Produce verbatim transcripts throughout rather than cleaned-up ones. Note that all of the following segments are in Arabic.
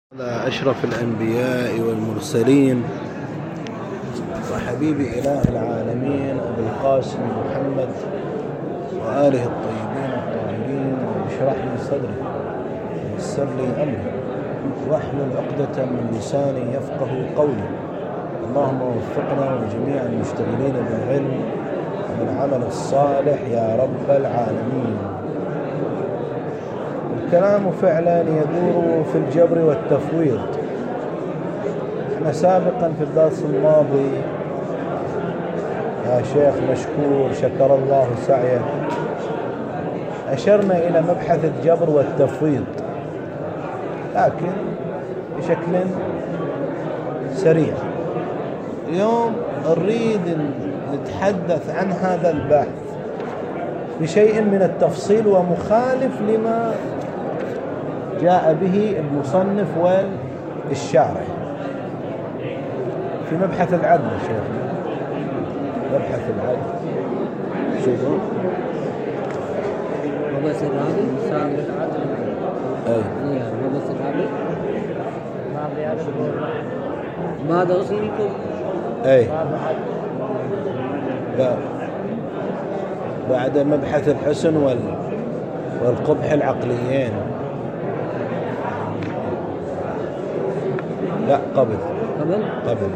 على أشرف الأنبياء والمرسلين وحبيب إله العالمين أبي القاسم محمد وآله الطيبين الطاهرين. واشرح لي صدري ويسر لي أمري واحلل عقدة من لساني يفقه قولي. اللهم وفقنا وجميع المشتغلين بالعلم والعمل الصالح يا رب العالمين. الكلام فعلا يدور في الجبر والتفويض. احنا سابقا في الدرس الماضي يا شيخ مشكور شكر الله سعيك أشرنا إلى مبحث الجبر والتفويض، لكن بشكل سريع. اليوم نريد نتحدث عن هذا البحث بشيء من التفصيل ومخالف لما جاء به المصنف والشارح في مبحث العدل. شيخ مبحث العدل شوفوا مبحث العدل صار العدل اي مبحث العدل ماذا أصلكم اي بعد مبحث الحسن وال والقبح العقليين. لا قبل قبل قبل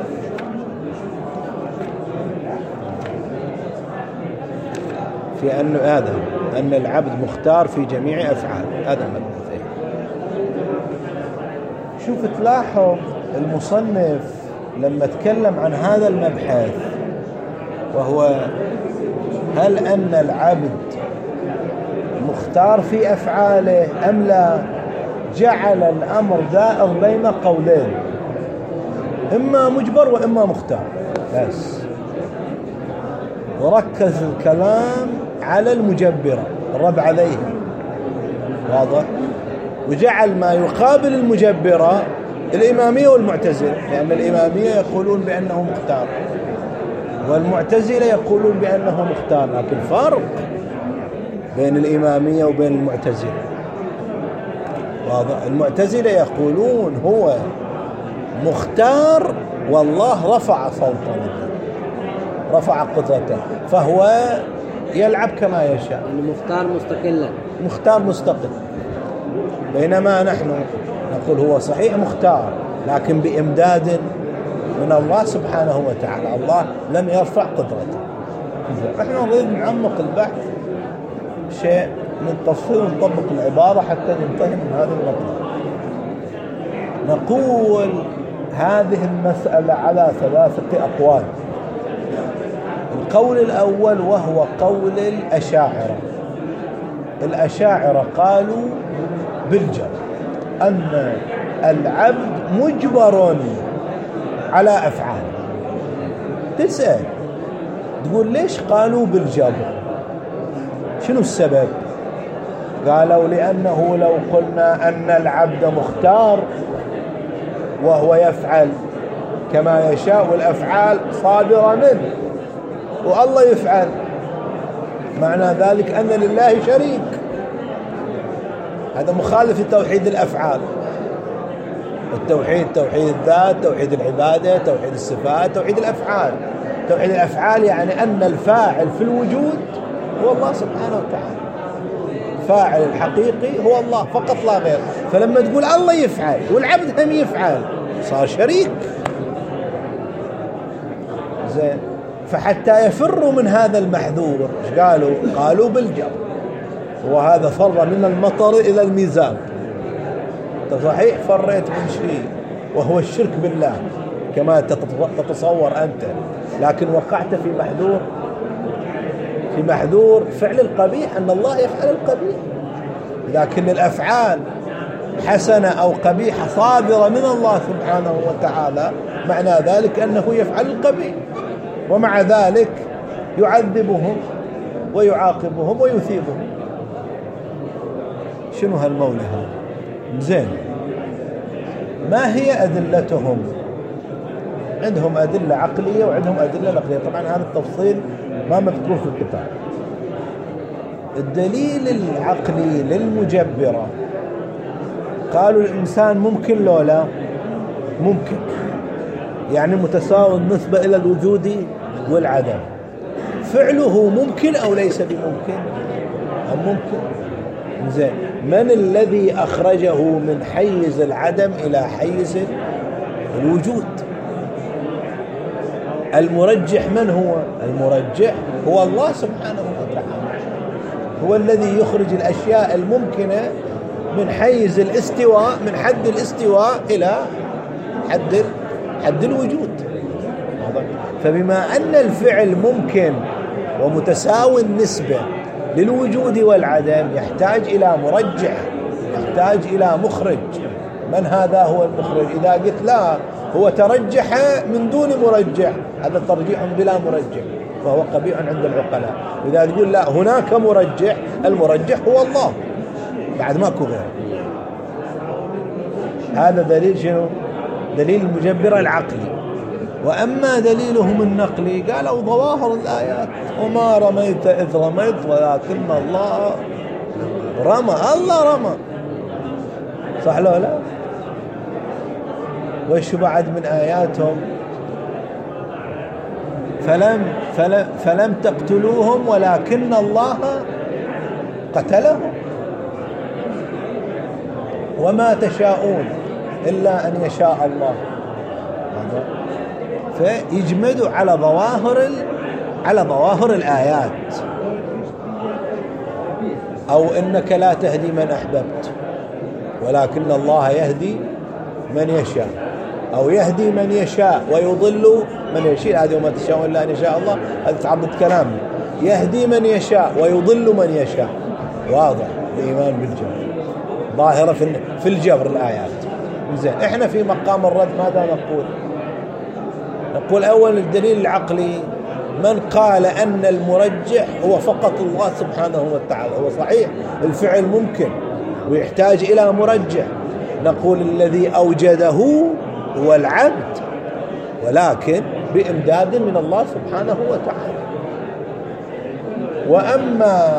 في أن هذا أن العبد مختار في جميع أفعال. هذا مبحثين. شوف تلاحظ المصنف لما تكلم عن هذا المبحث وهو هل أن العبد مختار في أفعاله أم لا، جعل الأمر دائر بين قولين، إما مجبر وإما مختار بس، وركز الكلام على المجبرة الرد عليهم واضح، وجعل ما يقابل المجبرة الإمامية والمعتزلة، لأن الإمامية يقولون بأنه مختار والمعتزلة يقولون بأنه مختار. لكن فرق بين الإمامية وبين المعتزلة واضح. المعتزلة يقولون هو مختار والله رفع سلطنته رفع قدرته فهو يلعب كما يشاء، المختار مستقلا مختار مستقل. بينما نحن نقول هو صحيح مختار لكن بإمداد من الله سبحانه وتعالى، الله لم يرفع قدرته. نحن نريد نعمق البحث شيء من تفصيل ونطبق العبارة حتى ننتهي من هذا المطلب. نقول هذه المسألة على ثلاثة أقوال. القول الأول وهو قول الأشاعرة. الأشاعرة قالوا بالجبر، أن العبد مجبر على أفعال. تسأل تقول ليش قالوا بالجبر؟ شنو السبب؟ قالوا لأنه لو قلنا أن العبد مختار وهو يفعل كما يشاء والأفعال صادرة منه والله يفعل، معنى ذلك أن لله شريك. هذا مخالف لتوحيد الأفعال. التوحيد توحيد الذات، توحيد العبادة، توحيد الصفات، توحيد الأفعال. توحيد الأفعال يعني أن الفاعل في الوجود هو الله سبحانه وتعالى، فاعل الحقيقي هو الله فقط لا غير. فلما تقول الله يفعل والعبد هم يفعل صار شريك. زين، فحتى يفروا من هذا المحذور ايش قالوا؟ قالوا بالجبر، وهذا فر من المطر إلى الميزان. صحيح فريت من شيء وهو الشرك بالله كما تتصور أنت، لكن وقعت في محذور في محذور فعل القبيح، أن الله يفعل القبيح. لكن الأفعال حسنة أو قبيحة صادرة من الله سبحانه وتعالى، معنى ذلك أنه يفعل القبيح، ومع ذلك يعذبهم ويعاقبهم ويثيبهم. شنو هالمولى هذا؟ زين، ما هي أدلتهم؟ عندهم أدلة عقلية وعندهم أدلة نقلية. طبعا هذا التفصيل ما مذكور في الكتاب. الدليل العقلي للمجبرة قالوا الإنسان ممكن لو لا ممكن، يعني متساوي النسبة إلى الوجود والعدم. فعله ممكن أو ليس بممكن؟ أم ممكن؟ زين، من الذي أخرجه من حيز العدم إلى حيز الوجود؟ المرجح من هو؟ المرجح هو الله سبحانه وتعالى، هو الذي يخرج الأشياء الممكنة من حيز الاستواء، من حد الاستواء إلى حد حد الوجود. فبما أن الفعل ممكن ومتساوي النسبة للوجود والعدم، يحتاج إلى مرجح، يحتاج إلى مخرج. من هذا هو المخرج؟ إذا قلت لا هو ترجح من دون مرجح، هذا ترجيح بلا مرجح، فهو قبيح عند العقلاء. إذا تقول لا هناك مرجح، المرجح هو الله، بعد ماكو غيره. هذا دليل شنو؟ دليل المجبر العقلي. وأما دليلهم النقلي قالوا ظواهر الآيات، وما رميت إذ رميت ولكن الله رمى، الله رمى، صح لا لا؟ وش بعد من آياتهم؟ فلم, فلم, فلم تقتلوهم ولكن الله قتلهم وما تشاءون إلا أن يشاء الله. فيجمدوا على ظواهر على ظواهر الآيات، أو إنك لا تهدي من أحببت ولكن الله يهدي من يشاء، أو يهدي من يشاء ويضل من يشاء. هذه وما تشاءون إلا أن يشاء الله، هذا تعبد كلام. يهدي من يشاء ويضل من يشاء، واضح الإيمان بالجبر، ظاهرة في الجبر الآيات. زين، إحنا في مقام الرد ماذا نقول؟ نقول أول الدليل العقلي، من قال أن المرجح هو فقط الله سبحانه وتعالى. هو صحيح الفعل ممكن ويحتاج إلى مرجح، نقول الذي أوجده هو العبد، ولكن بإمداد من الله سبحانه وتعالى. وأما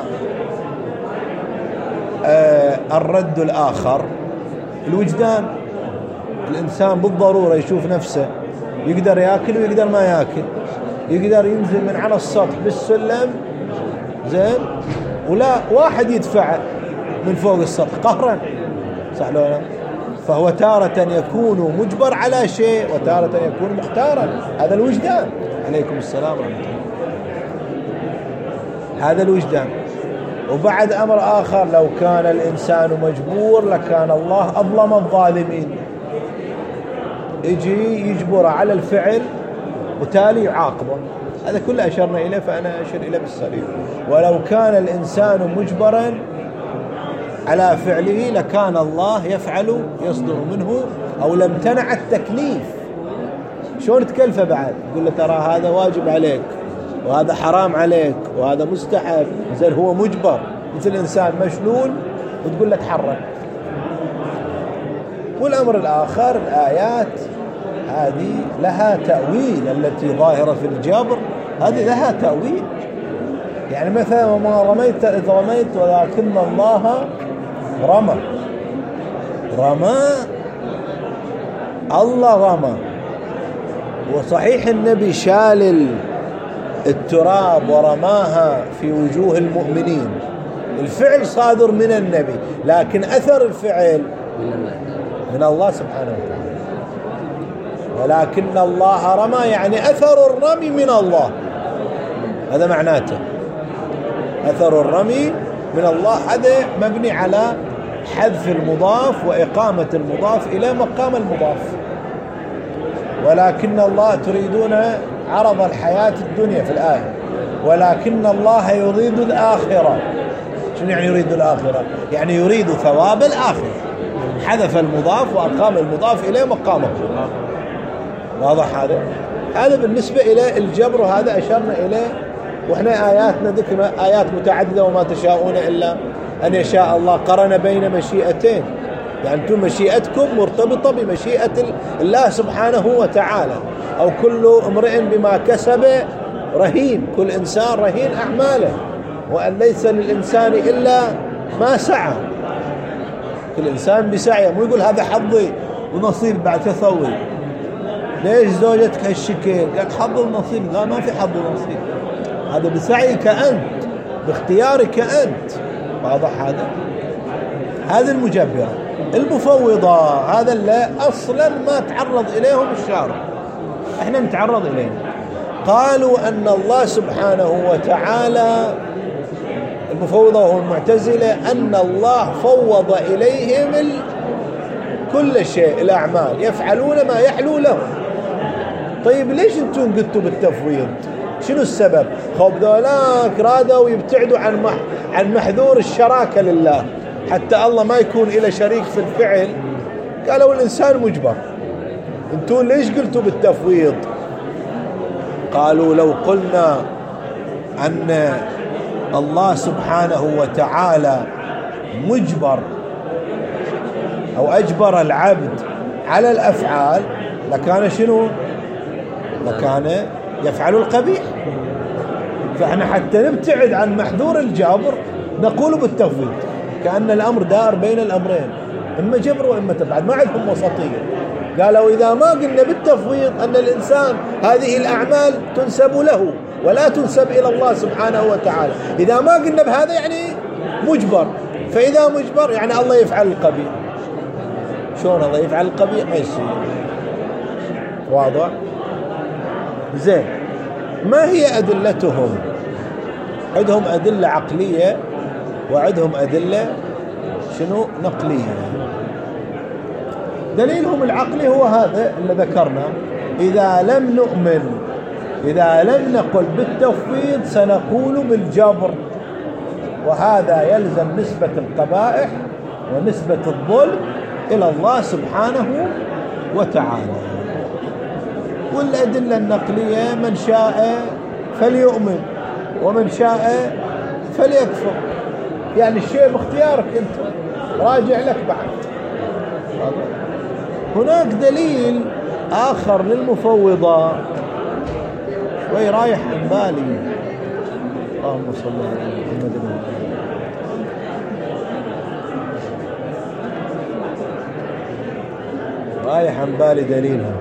آه الرد الآخر، الوجدان. الإنسان بالضرورة يشوف نفسه يقدر يأكل ويقدر ما يأكل، يقدر ينزل من على السطح بالسلم، زين، ولا واحد يدفع من فوق السطح قهرا، صح لو لا؟ فهو تارة يكون مجبر على شيء وتارة يكون مختارا. هذا الوجدان. عليكم السلام ورحمة الله. هذا الوجدان. وبعد أمر آخر، لو كان الإنسان مجبور لكان الله أظلم الظالمين، يجي يجبر على الفعل وتالي يعاقبه. هذا كله أشرنا إليه، فأنا أشر إليه بالسريع. ولو كان الإنسان مجبرا على فعله لكان الله يفعل يصدر منه، أو لم تنع التكليف. شلون تكلفه بعد؟ يقول له ترى هذا واجب عليك وهذا حرام عليك وهذا مستحب. زين، هو مجبر مثل إنسان مشلول وتقول له تحرك. والأمر الآخر، الآيات هذه لها تأويل، التي ظاهرة في الجبر هذه لها تأويل. يعني مثلا وما رميت إذ رميت ولكن الله رمى، رمى، الله رمى. وصحيح النبي شال التراب ورماها في وجوه المؤمنين، الفعل صادر من النبي، لكن أثر الفعل من الله سبحانه وتعالى. ولكن الله رمى يعني أثر الرمي من الله، هذا معناته أثر الرمي من الله. هذا مبني على حذف المضاف وإقامة المضاف إلى مقام المضاف. ولكن الله تريدون عرض الحياة الدنيا في الآية، ولكن الله يريد الآخرة. شنو يعني يريد الآخرة؟ يعني يريد ثواب الآخرة. حذف المضاف وأقام المضاف إليه مقامه. واضح هذا؟ هذا بالنسبة إلى الجبر، وهذا أشرنا إليه. وإحنا آياتنا ذكرنا آيات متعددة، وما تشاءون إلا أن يشاء الله، قرن بين مشيئتين، يعني أنتم مشيئتكم مرتبطة بمشيئة الله سبحانه وتعالى. أو كل امرئ بما كسب رهين، كل إنسان رهين أعماله، وأن ليس للإنسان إلا ما سعى. كل إنسان بسعيه، مو يقول هذا حظي ونصيب بعد تسوي. ليش زوجتك هالشكل؟ قال حظ ونصيب. قال ما في حظ ونصيب، هذا بسعيك أنت، باختيارك أنت. واضح هذا؟ هذه المجبرة. المفوضة هذا اللي أصلا ما تعرض إليهم الشارع، احنا نتعرض إليهم. قالوا أن الله سبحانه وتعالى، المفوضة والمعتزلة، أن الله فوض إليهم كل شيء، الأعمال، يفعلون ما يحلو لهم. طيب ليش انتم قلتوا بالتفويض؟ شنو السبب؟ خوف ذولاك رادوا يبتعدوا عن مح عن محذور الشراكة لله، حتى الله ما يكون إلى شريك في الفعل. قالوا الإنسان مجبر. انتم ليش قلتوا بالتفويض؟ قالوا لو قلنا أن الله سبحانه وتعالى مجبر أو أجبر العبد على الأفعال لكان شنو؟ لكان يفعل القبيح. فإحنا حتى نبتعد عن محذور الجبر نقول بالتفويض، كأن الأمر دار بين الأمرين، إما جبر وإما تبعد، ما عندهم وسطية. قالوا إذا ما قلنا بالتفويض أن الإنسان هذه الأعمال تنسب له ولا تنسب إلى الله سبحانه وتعالى، إذا ما قلنا بهذا يعني مجبر، فإذا مجبر يعني الله يفعل القبيح. شلون الله يفعل القبيح؟ ما يصير. واضح؟ زين، ما هي أدلتهم؟ عندهم أدلة عقلية وعندهم أدلة شنو؟ نقلية. دليلهم العقلي هو هذا اللي ذكرنا: إذا لم نؤمن، إذا لم نقل بالتفويض سنقول بالجبر، وهذا يلزم نسبة القبائح ونسبة الظلم إلى الله سبحانه وتعالى. والأدلة النقلية: من شاء فليؤمن ومن شاء فليكفر. يعني الشيء باختيارك أنت، راجع لك بعد. هناك دليل آخر للمفوضة، شوي رايح عن بالي، اللهم صل على محمد. رايح عن بالي دليلها.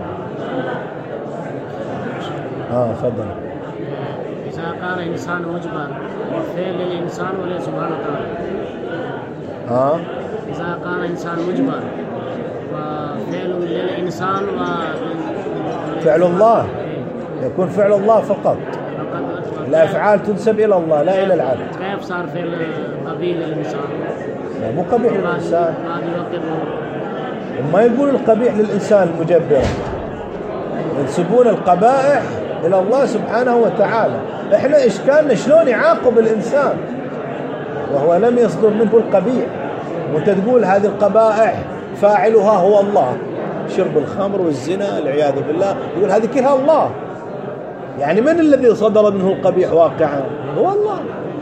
اه تفضل. إذا قال إنسان مجبر فعل للإنسان ولا سبحانه وتعالى. اه إذا قال إنسان مجبر وفعل للإنسان و فعل الله يكون فعل الله فقط، الأفعال تنسب إلى الله لا إلى العبد. كيف صار فعل قبيح للإنسان؟ لا مو قبيح للإنسان، هذا ما يقول القبيح للإنسان المجبر، ينسبون القبائح إلى الله سبحانه وتعالى. إحنا إشكالنا شلون يعاقب الإنسان وهو لم يصدر منه القبيح، وأنت تقول هذه القبائح فاعلها هو الله، شرب الخمر والزنا العياذ بالله، يقول هذه كلها الله. يعني من الذي صدر منه القبيح واقعا؟ هو الله.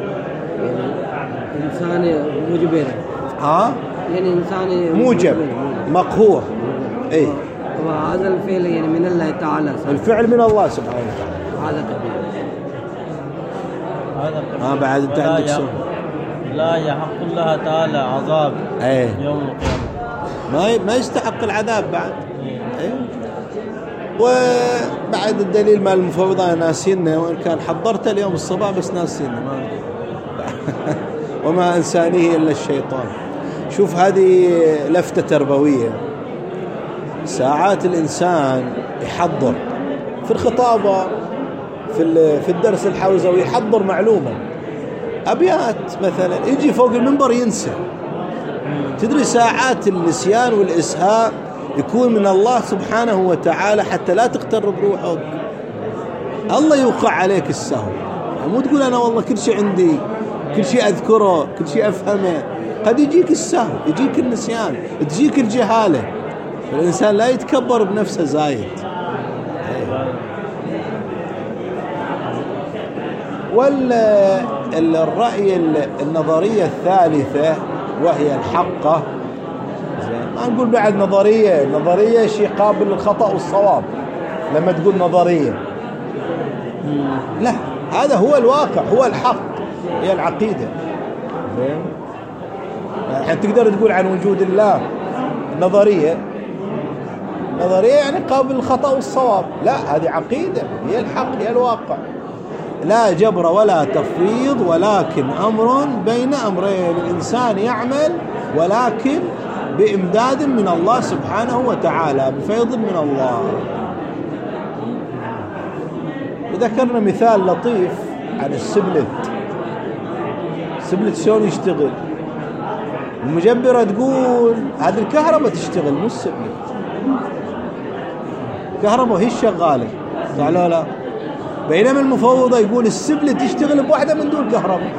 إنسان مجبر. ها؟ يعني إنسان موجب مقهور. إيه. وهذا الفعل يعني من الله تعالى. الفعل من الله سبحانه وتعالى. هذا كبير. هذا ما بعد أنت عندك سؤال. لا يحق الله تعالى عذاب ايه يوم القيامة، ما ما يستحق العذاب بعد. ايه. وبعد الدليل مال المفوضة ناسينه، وإن كان حضرته اليوم الصباح بس ناسينه ما وما أنسانيه إلا الشيطان. شوف هذه لفتة تربوية. ساعات الإنسان يحضر في الخطابة في في الدرس الحوزوي، يحضر معلومة أبيات مثلا، يجي فوق المنبر ينسى. تدري ساعات النسيان والإسهاء يكون من الله سبحانه وتعالى حتى لا تغتر بروحك. الله يوقع عليك السهو، مو تقول أنا والله كل شيء عندي، كل شيء أذكره، كل شيء أفهمه. قد يجيك السهو، يجيك النسيان، تجيك الجهالة. الإنسان لا يتكبر بنفسه زايد. والرأي النظرية الثالثة وهي الحقة، ما نقول بعد نظرية، النظرية شيء قابل للخطأ والصواب. لما تقول نظرية لا، هذا هو الواقع، هو الحق، هي العقيدة. يعني تقدر تقول عن وجود الله نظرية، نظرية يعني قابل للخطأ والصواب، لا هذه عقيدة هي الحق هي الواقع. لا جبر ولا تفويض، ولكن أمر بين أمرين، الإنسان يعمل ولكن بإمداد من الله سبحانه وتعالى، بفيض من الله. وذكرنا مثال لطيف عن السبلت. السبلت شلون يشتغل؟ المجبرة تقول هذه الكهرباء تشتغل مو السبلت، الكهرباء هي الشغالة، صح لا لا؟ بينما المفوضة يقول السبلت تشتغل بواحدة من دون كهرباء.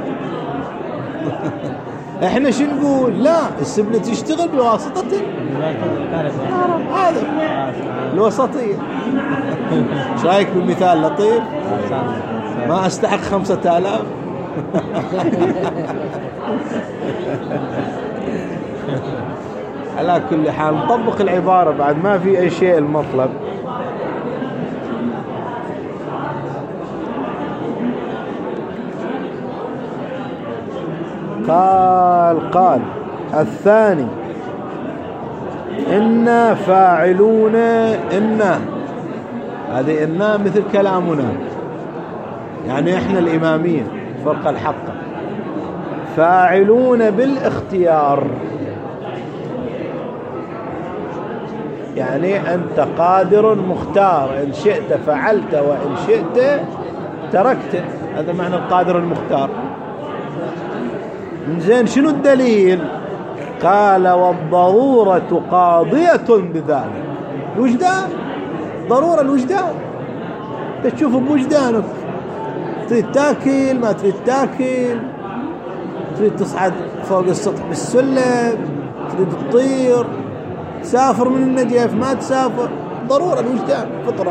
احنا شو نقول؟ لا السبلت يشتغل بواسطة الكهرباء، هذا الوسطية. ايش رايك بالمثال لطيف؟ ما استحق خمسة آلاف. على كل حال نطبق العبارة بعد، ما في أي شيء المطلب. قال قال الثاني إنا فاعلون، إنا هذه إنا مثل كلامنا، يعني إحنا الإمامية فرقة الحقة، فاعلون بالاختيار، يعني أنت قادر مختار، إن شئت فعلت وإن شئت تركت، هذا معنى القادر المختار. زين شنو الدليل؟ قال والضرورة قاضية بذلك. الوجدان ضرورة، الوجدان انت تشوف بوجدانك، تريد تاكل ما تريد تاكل، تريد تصعد فوق السطح بالسلم، تريد تطير، تسافر من النجف ما تسافر، ضرورة الوجدان فطرة.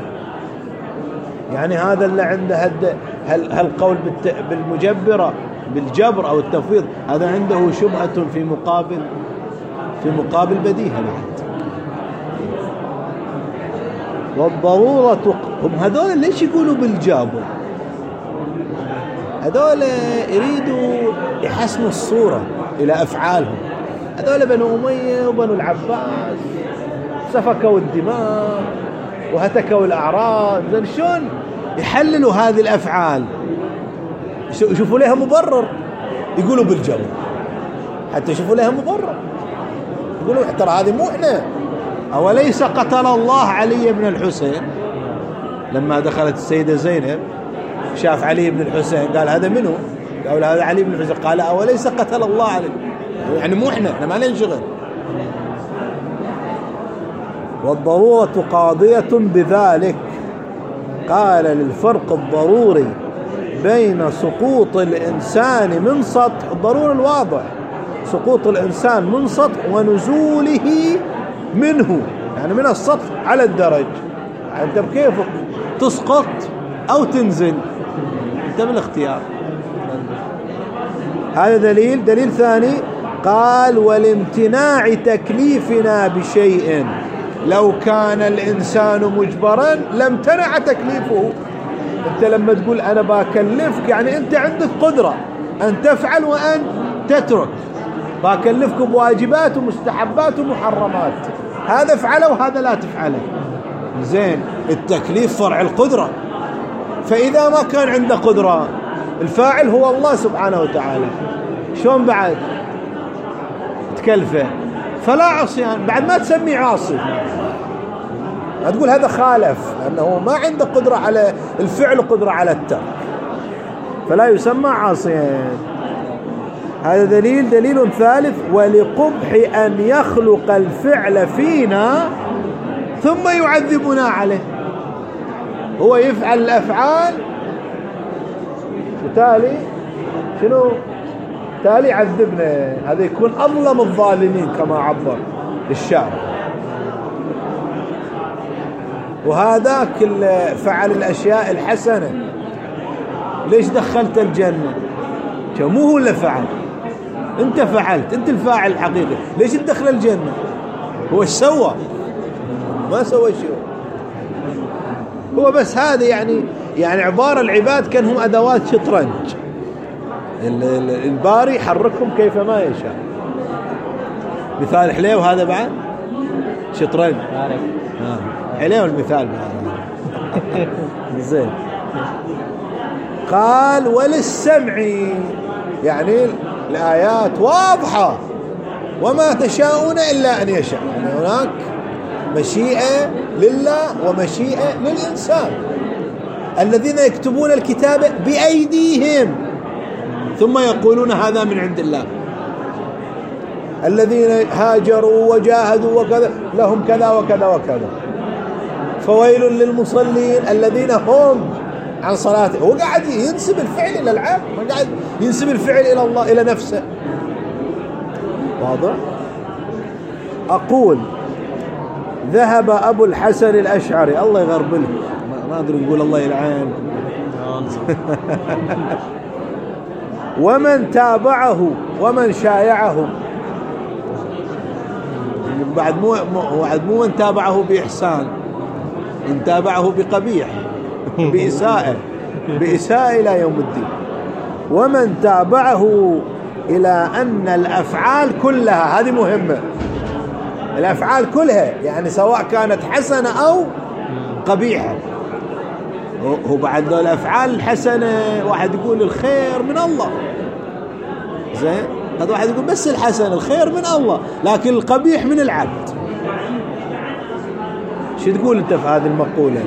يعني هذا اللي عنده هد هل هالقول بالمجبرة بالجبر أو التفويض، هذا عنده شبهة في مقابل في مقابل بديهة بعد. والضرورة، هم هذول ليش يقولوا بالجابر؟ هذول يريدوا يحسنوا الصورة إلى أفعالهم. هذول بنو أمية وبنو العباس سفكوا الدماء وهتكوا الأعراض، زين شلون يحللوا هذه الأفعال؟ يشوفوا لها مبرر، يقولوا بالجبر، حتى يشوفوا لها مبرر، يقولوا ترى هذه مو احنا. أوليس قتل الله علي بن الحسين لما دخلت السيدة زينب شاف علي بن الحسين قال هذا منه؟ قال هذا علي بن الحسين. قال أوليس قتل الله علي، يعني مو احنا، احنا ما ننشغل. والضرورة قاضية بذلك. قال للفرق الضروري بين سقوط الإنسان من سطح، الضروري الواضح سقوط الإنسان من سطح ونزوله منه، يعني من السطح على الدرج، أنت بكيفك تسقط أو تنزل، أنت بالاختيار. هذا دليل. دليل ثاني قال والامتناع تكليفنا بشيء، لو كان الإنسان مجبرا لامتنع تكليفه. أنت لما تقول أنا بكلفك يعني أنت عندك قدرة أن تفعل وأن تترك، بكلفك بواجبات ومستحبات ومحرمات، هذا افعله وهذا لا تفعله. زين التكليف فرع القدرة، فإذا ما كان عنده قدرة الفاعل هو الله سبحانه وتعالى، شلون بعد تكلفه؟ فلا عصيان، بعد ما تسميه عاصي، ما تقول هذا خالف، لأنه ما عنده قدرة على الفعل وقدرة على الترك، فلا يسمى عاصيا. هذا دليل. دليل ثالث ولقبح أن يخلق الفعل فينا ثم يعذبنا عليه. هو يفعل الأفعال وتالي شنو؟ تالي يعذبنا. هذا يكون أظلم الظالمين كما عبر الشاعر. وهذاك فعل الأشياء الحسنة ليش دخلت الجنة؟ مو هو اللي فعل، انت فعلت، انت الفاعل الحقيقي، ليش تدخل الجنة؟ هو ايش سوى؟ ما سوى شيء، هو بس هذا يعني يعني عبارة العباد كانهم أدوات شطرنج، الباري يحركهم كيفما يشاء. مثال حليو هذا بعد شطرين حليو المثال بعد. زين. قال وللسمع، يعني الآيات واضحة، وما تشاءون إلا أن يشاء، يعني هناك مشيئة لله ومشيئة للإنسان. الذين يكتبون الكتاب بأيديهم ثم يقولون هذا من عند الله، الذين هاجروا وجاهدوا وكذا لهم كذا وكذا وكذا. فويل للمصلين الذين هم عن صلاته. هو قاعد ينسب الفعل إلى العبد، ما قاعد ينسب الفعل إلى الله إلى نفسه. واضح؟ أقول ذهب أبو الحسن الأشعري، الله يغربله، ما أدري نقول الله يلعن، ومن تابعه ومن شايعه. بعد مو بعد مو من تابعه بإحسان، من تابعه بقبيح، بإساءة، بإساءة إلى يوم الدين. ومن تابعه إلى أن الأفعال كلها، هذه مهمة، الأفعال كلها يعني سواء كانت حسنة أو قبيحة. هو بعد الأفعال الحسنة واحد يقول الخير من الله، زين، هذا واحد يقول بس الحسن الخير من الله، لكن القبيح من العبد. شو تقول أنت في هذه المقولة؟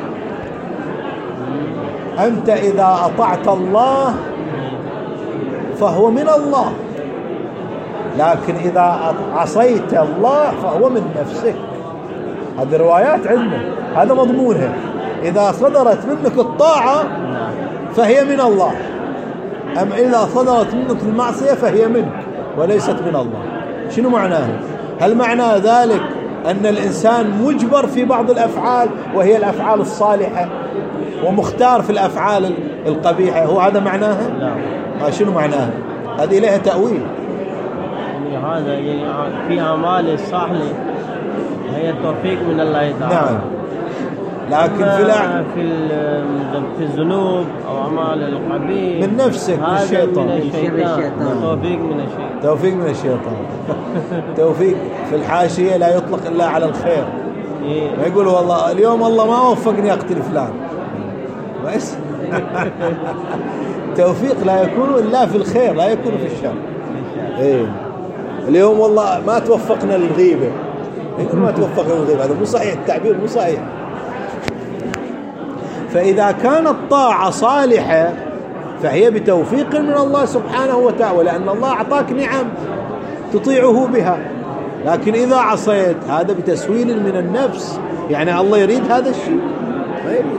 أنت إذا أطعت الله فهو من الله، لكن إذا عصيت الله فهو من نفسك. هذه روايات عندنا، هذا مضمونها. إذا صدرت منك الطاعة فهي من الله، أم إذا صدرت منك المعصية فهي منك وليست من الله. شنو معناه؟ هل معنى ذلك أن الإنسان مجبر في بعض الأفعال وهي الأفعال الصالحة ومختار في الأفعال القبيحة؟ هو هذا معناها؟ لا. شنو معناها؟ هذه لها تأويل. يعني هذا يعني في أعمال الصالحة هي التوفيق من الله تعالى. نعم. لكن في الأع... في في الذنوب أو أعمال القبيح من نفسك، من الشيطان. من الشيطان. توفيق من الشيطان. توفيق من الشيطان. توفيق في الحاشية لا يطلق إلا على الخير. ما يقول والله اليوم الله ما وفقني أقتل فلان، بس توفيق لا يكون إلا في الخير، لا يكون في الشر. إيه. اليوم والله ما توفقنا للغيبة، يقول ما توفقنا للغيبة، هذا مو صحيح، التعبير مو صحيح. فإذا كانت طاعة صالحة فهي بتوفيق من الله سبحانه وتعالى، لأن الله أعطاك نعم تطيعه بها. لكن إذا عصيت هذا بتسويل من النفس، يعني الله يريد هذا الشيء ما يريد.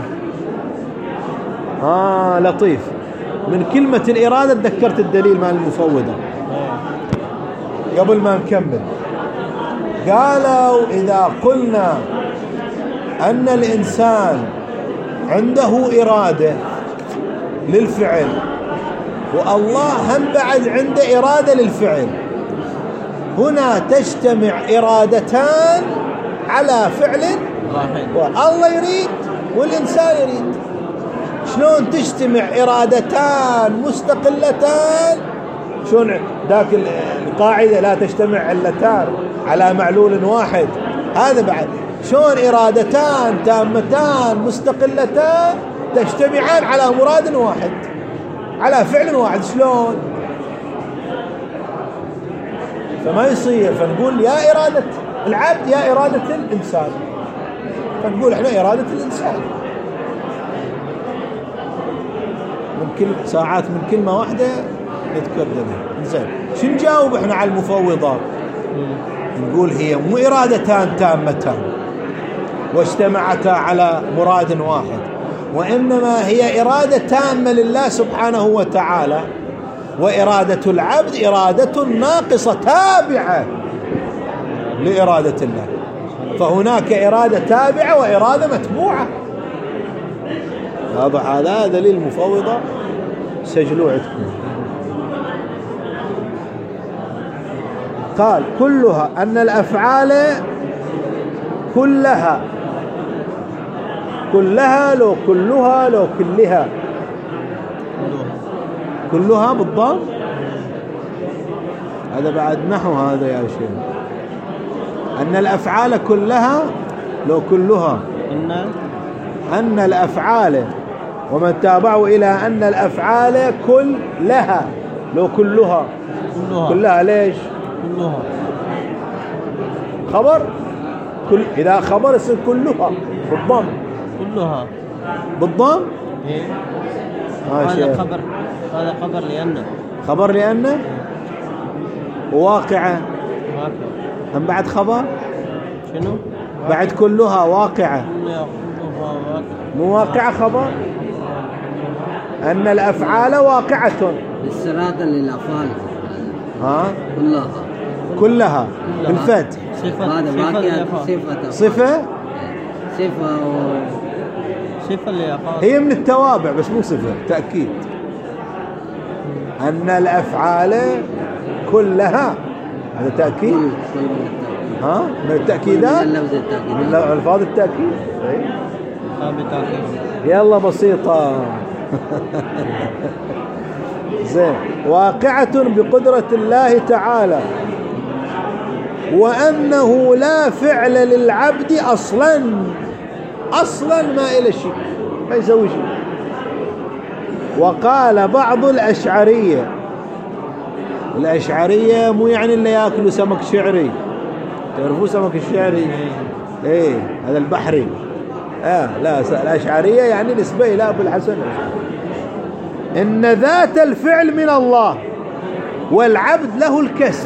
آه لطيف. من كلمة الإرادة تذكرت الدليل مع المفوضة قبل ما نكمل. قالوا إذا قلنا أن الإنسان عنده إرادة للفعل والله هم بعد عنده إرادة للفعل، هنا تجتمع إرادتان على فعل واحد. الله يريد والإنسان يريد. شلون تجتمع إرادتان مستقلتان؟ شلون ذاك القاعدة لا تجتمع علتان على معلول واحد؟ هذا بعد شلون إرادتان تامتان مستقلتان تجتمعان على مراد واحد، على فعل واحد؟ شلون؟ فما يصير. فنقول يا إرادة العبد يا إرادة الإنسان، فنقول إحنا إرادة الإنسان. من كل ساعات من كلمة واحدة نذكر ذلك. زين، شو نجاوب إحنا على المفوضات؟ نقول هي مو إرادتان تامتان واجتمعتا على مراد واحد، وإنما هي إرادة تامة لله سبحانه وتعالى، وإرادة العبد إرادة ناقصة تابعة لإرادة الله. فهناك إرادة تابعة وإرادة متبوعة. هذا هذا دليل المفوضة، سجلوا عندكم. قال كلها أن الأفعال كلها كلها لو كلها لو كلها كلها بالضم. هذا بعد نحو هذا يا شيخ، أن الأفعال كلها لو كلها إن أن الأفعال ومن تابعوا إلى أن الأفعال كلها لو كلها كلها كلها ليش كلها خبر كل إذا خبر يصير كلها بالضم كلها بالضم. إيه؟ آه هذا شيخ. خبر هذا خبر لأن خبر لأنه واقعة واقع. أم بعد خبر شنو؟ بعد كلها واقعة كلها كلها واقع. مو واقعة خبر أن الأفعال واقعة بالصراط للأفعال ها كلها كلها بالفتح. صفة هذا صفة واقع لأفعال. صفة صفة صفة و... صفة لأفعال. هي من التوابع بس مو صفة تأكيد. أن الأفعال كلها هذا تأكيد. كل كل من التأكيد. ها من التأكيدات من لفظ التأكيد. من ألفاظ التأكيد. آه بالتأكيد. يلا بسيطة. زين واقعة بقدرة الله تعالى، وأنه لا فعل للعبد أصلا أصلا ما إلى شيء ما يسوي شيء. وقال بعض الأشعرية، الأشعرية مو يعني اللي يأكلوا سمك شعري، تعرفوا سمك الشعري ايه هذا البحري. آه لا الأشعرية يعني نسبة إلى أبو الحسن الأشعري. إن ذات الفعل من الله والعبد له الكسب.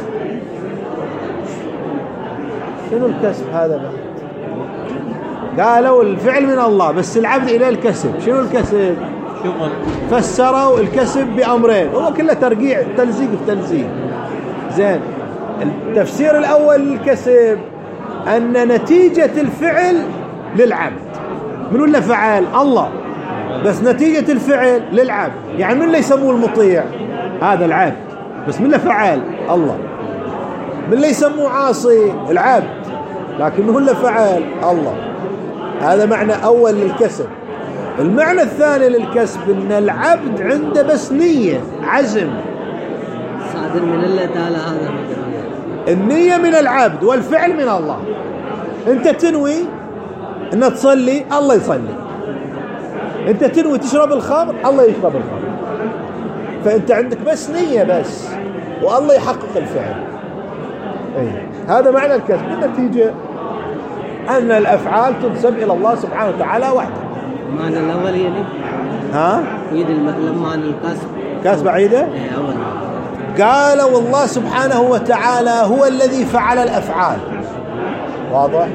شنو الكسب هذا بقى؟ قالوا الفعل من الله بس العبد إليه الكسب. شنو الكسب؟ شغل. فسروا الكسب بأمرين، هو كله ترقيع تلزيق في تلزيق. زين التفسير الأول للكسب أن نتيجة الفعل للعبد. من اللي فعل؟ الله، بس نتيجة الفعل للعبد. يعني من اللي يسموه المطيع؟ هذا العبد، بس من اللي فعل؟ الله. من اللي يسموه عاصي؟ العبد، لكن من اللي فعل؟ الله. هذا معنى أول للكسب. المعنى الثاني للكسب أن العبد عنده بس نية عزم صادر من الله تعالى. هذا النية من العبد والفعل من الله. أنت تنوي أن تصلي الله يصلي، أنت تنوي تشرب الخمر الله يشرب الخمر. فأنت عندك بس نية بس والله يحقق الفعل. أي. هذا معنى الكسب. النتيجة أن الأفعال تنسب إلى الله سبحانه وتعالى وحده. المعنى الأول يعني ها يد المطلب معنى الكسب كسب عيدة. إيه أول. قال والله سبحانه وتعالى هو الذي فعل الأفعال، واضح؟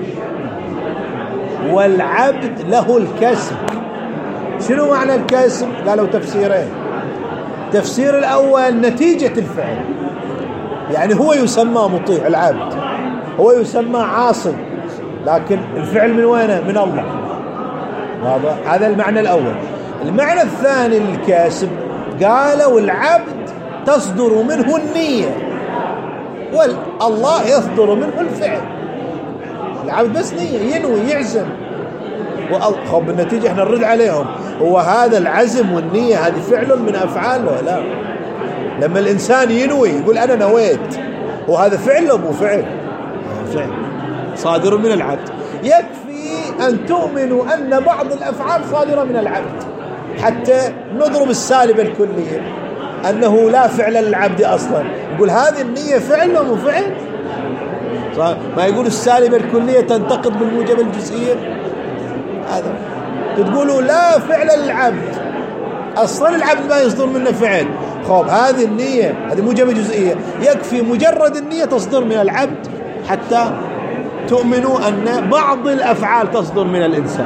والعبد له الكسب. شنو معنى الكسب؟ قالوا تفسيرين. تفسير الأول نتيجة الفعل، يعني هو يسمى مطيع العبد، هو يسمى عاصي، لكن الفعل من وينه؟ من الله. واضح؟ هذا المعنى الأول. المعنى الثاني للكسب قالوا العبد تصدر منه النية والله يصدر منه الفعل. العبد بس نية ينوي يعزم. خب بالنتيجة احنا نرد عليهم، هو هذا العزم والنية هذه فعل من أفعاله؟ لا. لما الإنسان ينوي يقول أنا نويت، وهذا فعل مو فعل؟ فعل صادر من العبد. يكفي أن تؤمنوا أن بعض الأفعال صادرة من العبد حتى نضرب السالبة الكلية أنه لا فعل للعبد أصلا. يقول هذه النية فعل ومو فعل؟ ما يقول السالبة الكلية تنتقد بالموجب الجزئية. هذا تقولوا لا فعل للعبد أصلا، العبد ما يصدر منه فعل. خب هذه النية هذه موجبة جزئية، يكفي مجرد النية تصدر من العبد حتى تؤمنوا أن بعض الأفعال تصدر من الإنسان.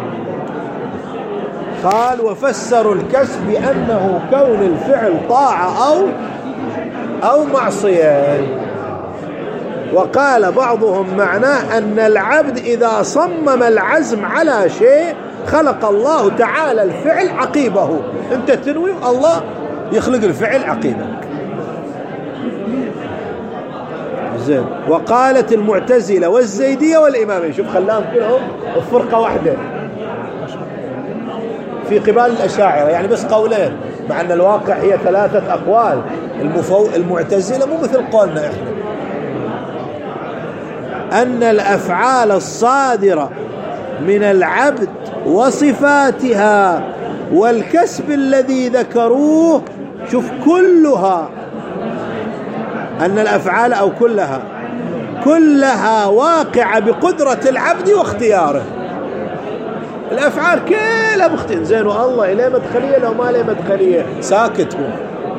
قال وفسروا الكسب بأنه كون الفعل طاعة أو أو معصية. وقال بعضهم معناه أن العبد إذا صمم العزم على شيء خلق الله تعالى الفعل عقيبه. أنت تنوي الله يخلق الفعل عقيبك. زين. وقالت المعتزلة والزيدية والإمامية، شوف خلاهم كلهم فرقة واحدة في قبال الأشاعرة، يعني بس قولين مع أن الواقع هي ثلاثة أقوال. المفو... المعتزلة مو مثل قولنا إحنا، أن الأفعال الصادرة من العبد وصفاتها والكسب الذي ذكروه، شوف كلها، أن الأفعال أو كلها كلها واقعة بقدرة العبد واختياره. الأفعال كلها باختيار. زين والله إليه مدخلية لو ما له مدخلية ساكت هو.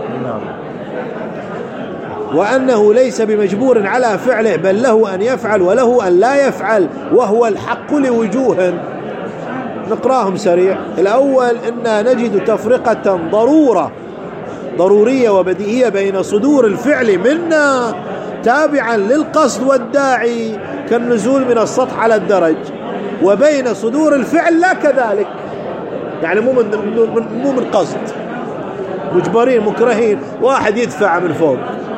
وأنه ليس بمجبور على فعله، بل له أن يفعل وله أن لا يفعل، وهو الحق لوجوه. نقراهم سريع. الأول إن نجد تفرقة ضرورة ضرورية وبديهية بين صدور الفعل منا تابعا للقصد والداعي كالنزول من السطح على الدرج، وبين صدور الفعل لا كذلك، يعني مو من مو من قصد، مجبرين مكرهين، واحد يدفع من فوق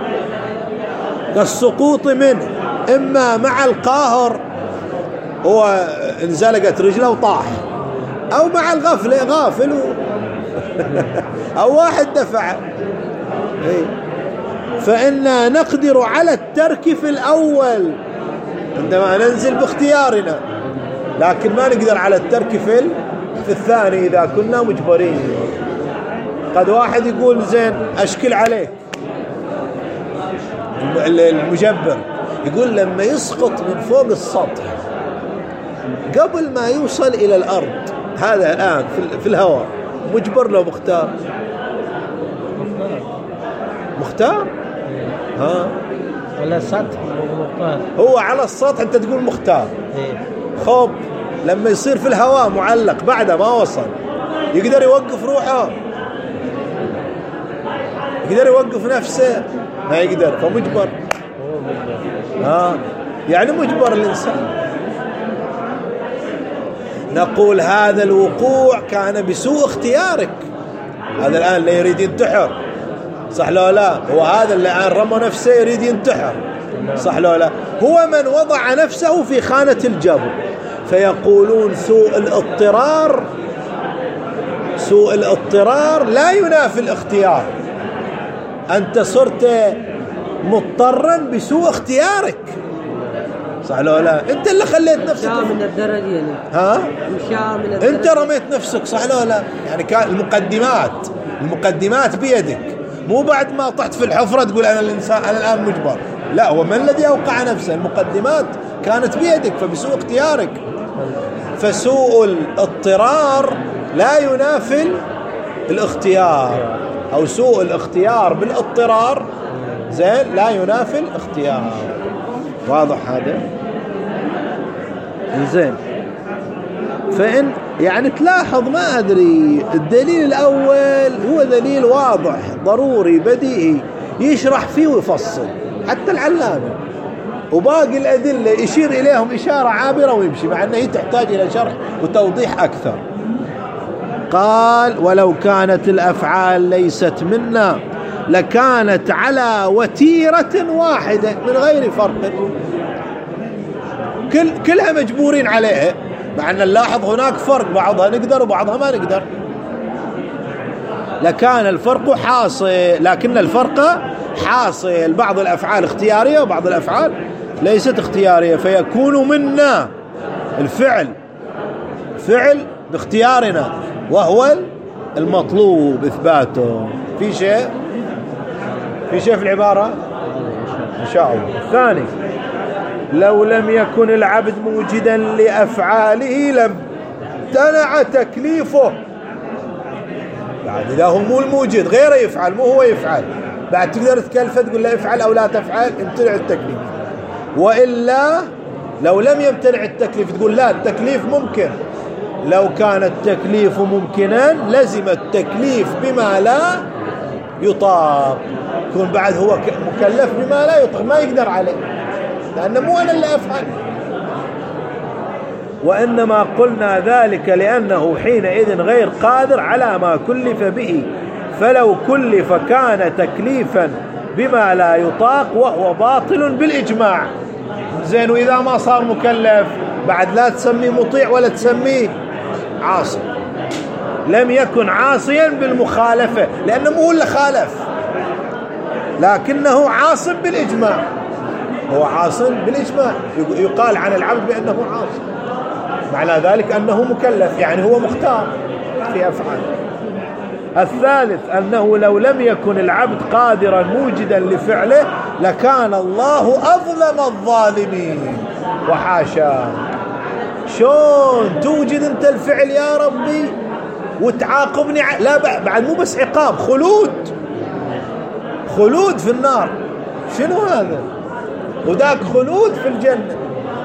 كالسقوط منه، إما مع القاهر هو انزلقت رجله وطاح، أو مع الغفلة غافل و... أو واحد دفع. فإنا نقدر على الترك في الأول عندما ننزل باختيارنا، لكن ما نقدر على الترك في في الثاني إذا كنا مجبرين. قد واحد يقول زين أشكل عليه المجبر، يقول لما يسقط من فوق السطح قبل ما يوصل إلى الأرض، هذا الآن في الهواء، مجبر لو مختار؟ مختار؟ ها ولا السطح مختار؟ هو على السطح أنت تقول مختار. خب لما يصير في الهواء معلق بعد ما وصل، يقدر يوقف روحه؟ يقدر يوقف نفسه؟ ما يقدر، فمجبر. ها يعني مجبر الإنسان. نقول هذا الوقوع كان بسوء اختيارك. هذا الآن لا يريد ينتحر، صح لو لا؟ هو هذا اللي الآن رمى نفسه يريد ينتحر، صح لو لا؟ هو من وضع نفسه في خانة الجبر. فيقولون سوء الاضطرار سوء الاضطرار لا ينافي الاختيار. أنت صرت مضطرا بسوء اختيارك، صح لو لا؟ أنت اللي خليت نفسك من الدرجة يعني. ها؟ من الدرجة. أنت رميت نفسك، صح لو لا؟ يعني كان المقدمات المقدمات بيدك، مو بعد ما طحت في الحفرة تقول أنا الإنسان أنا الآن مجبر. لا، هو من الذي أوقع نفسه؟ المقدمات كانت بيدك، فبسوء اختيارك. فسوء الاضطرار لا ينافي الاختيار، أو سوء الاختيار بالاضطرار زين لا ينافي الاختيار. واضح هذا؟ زين. فإن يعني تلاحظ، ما أدري، الدليل الأول هو دليل واضح ضروري بديهي يشرح فيه ويفصل حتى العلامة، وباقي الأدلة يشير إليهم إشارة عابرة ويمشي، مع أنه تحتاج إلى شرح وتوضيح أكثر. قال ولو كانت الأفعال ليست منا لكانت على وتيرة واحدة من غير فرق، كل كلها مجبورين عليها، مع أن نلاحظ هناك فرق، بعضها نقدر وبعضها ما نقدر. لكان الفرق حاصل، لكن الفرق حاصل، بعض الأفعال اختيارية وبعض الأفعال ليست اختيارية، فيكون منا الفعل فعل باختيارنا وهو المطلوب إثباته. في شيء في شيء في العبارة إن شاء الله. الثاني لو لم يكن العبد موجدا لأفعاله لم تنع تكليفه. بعد إذا هو مو الموجد غيره يفعل، مو هو يفعل، بعد تقدر تكلفه تقول له افعل أو لا تفعل، امتنع التكليف. وإلا لو لم يمتنع التكليف تقول لا التكليف ممكن. لو كان التكليف ممكنا لزم التكليف بما لا يطاق، يكون بعد هو مكلف بما لا يطاق، ما يقدر عليه، لأنه مو أنا اللي أفعل. وإنما قلنا ذلك لأنه حينئذ غير قادر على ما كلف به، فلو كلف كان تكليفا بما لا يطاق وهو باطل بالإجماع. زين، وإذا ما صار مكلف بعد لا تسميه مطيع ولا تسميه عاصي، لم يكن عاصيا بالمخالفة، لأنه مو هو اللي خالف، لكنه عاص بالإجماع. هو عاص بالإجماع، يقال عن العبد بأنه عاص، معنى ذلك أنه مكلف، يعني هو مختار في أفعاله. الثالث أنه لو لم يكن العبد قادرا موجدا لفعله لكان الله أظلم الظالمين، وحاشا. شون توجد أنت الفعل يا ربي وتعاقبني ع... لا بعد مو بس عقاب، خلود، خلود في النار. شنو هذا؟ وذاك خلود في الجنة.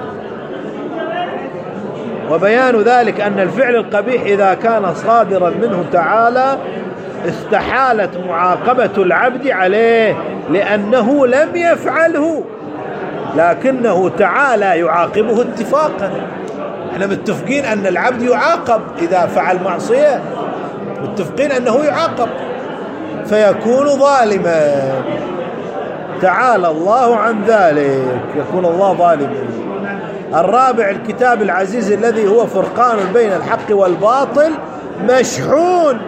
وبيان ذلك أن الفعل القبيح إذا كان صادرا منه تعالى استحالت معاقبة العبد عليه لأنه لم يفعله، لكنه تعالى يعاقبه اتفاقا. احنا متفقين أن العبد يعاقب إذا فعل معصية، متفقين أنه يعاقب فيكون ظالما. تعالى الله عن ذلك، يكون الله ظالما. الرابع الكتاب العزيز الذي هو فرقان بين الحق والباطل مشحون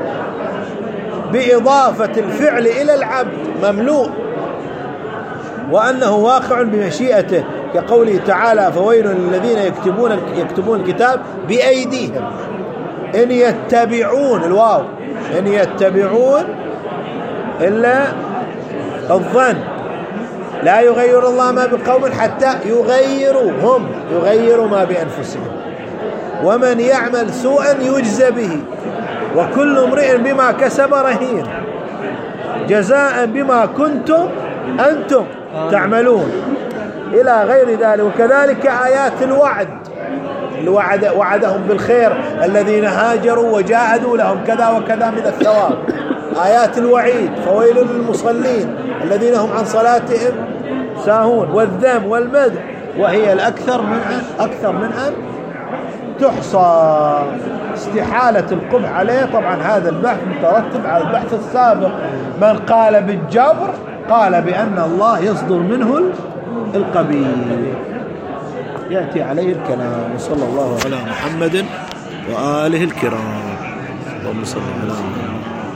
بإضافة الفعل إلى العبد، مملوء، وأنه واقع بمشيئته، كقوله تعالى فويل للذين يكتبون يكتبون الكتاب بأيديهم إن يتبعون، الواو، إن يتبعون إلا الظن، لا يغير الله ما بقوم حتى يغيروا هم يغيروا ما بأنفسهم، ومن يعمل سوءا يجزى به، وكل امرئ بما كسب رهين، جزاء بما كنتم أنتم تعملون، إلى غير ذلك. وكذلك آيات الوعد، الوعد وعدهم بالخير الذين هاجروا وجاهدوا لهم كذا وكذا من الثواب. آيات الوعيد فويل للمصلين الذين هم عن صلاتهم ساهون، والذم والمدح، وهي الأكثر من أن أكثر من أن تحصى. استحالة القبح عليه، طبعا هذا البحث مترتب على البحث السابق. من قال بالجبر قال بأن الله يصدر منه القبيح، يأتي عليه الكلام. صلى الله على محمد وآله الكرام. اللهم صل على محمد.